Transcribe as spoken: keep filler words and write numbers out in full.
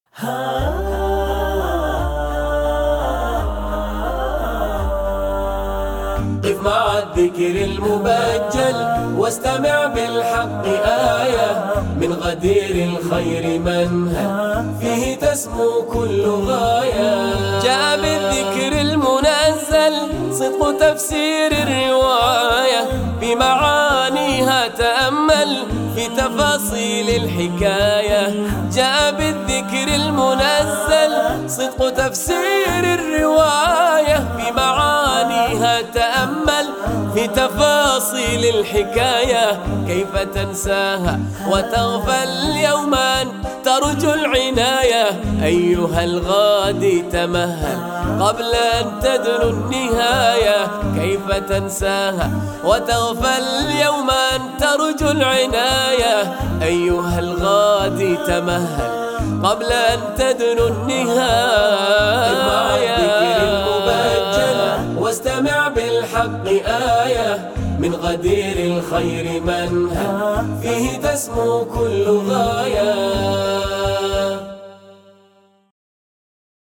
قف مع الذكر المبجل واستمع بالحق آية من غدير الخير منهل فيه تسمو كل غاية. جاء بالذكر المنزل صدق تفسير الرواية بمعانيها تأمل في تفاصيل الحكاية. جاء بالذكر المنزل صدق تفسير الرواية بمعانيها تأمل في تفاصيل الحكاية. كيف تنساها وتغفل يوما ترجو العناية؟ أيها الغادي تمهل قبل أن تدنو النهاية. كيف تنساها وتغفل يوما ترجو العناية؟ أيها الغادي تمهل قبل أن تدنو النهاية. واستمع بالحق آية من غدير الخير منهل فيه تسمو كل غاية.